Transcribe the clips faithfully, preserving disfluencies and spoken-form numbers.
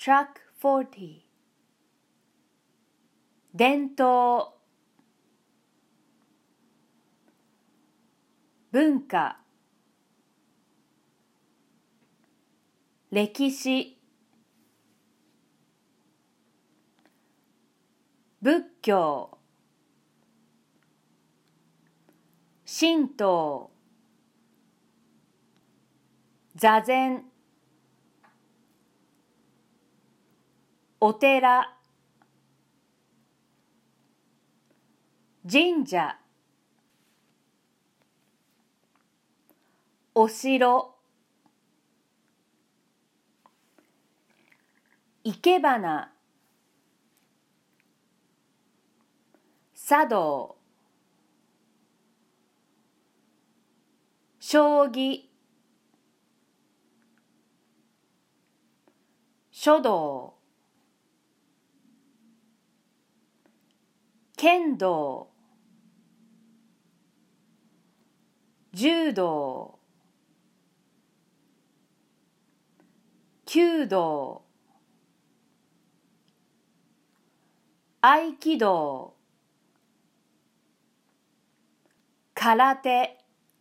Track フォーティー 伝統文化歴史仏教神道座禅お寺神社お城生け花茶道将棋書道剣道柔道弓道合気道空手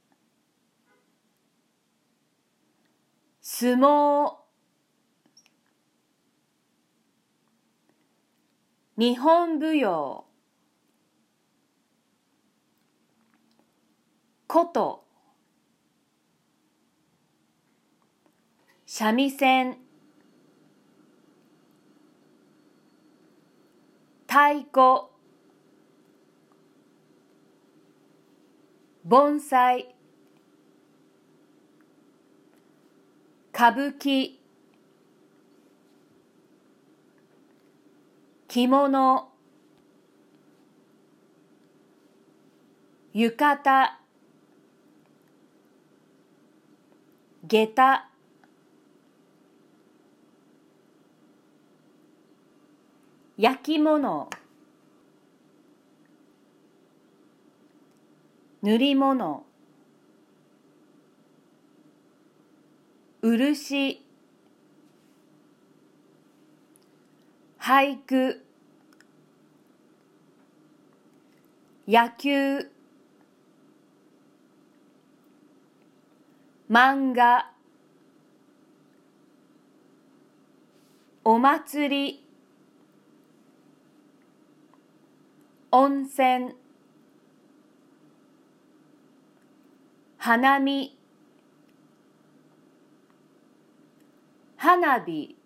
相撲日本舞踊琴三味線太鼓盆栽歌舞伎着物浴衣下駄焼き物塗り物漆俳句野球漫画お祭り温泉花見花火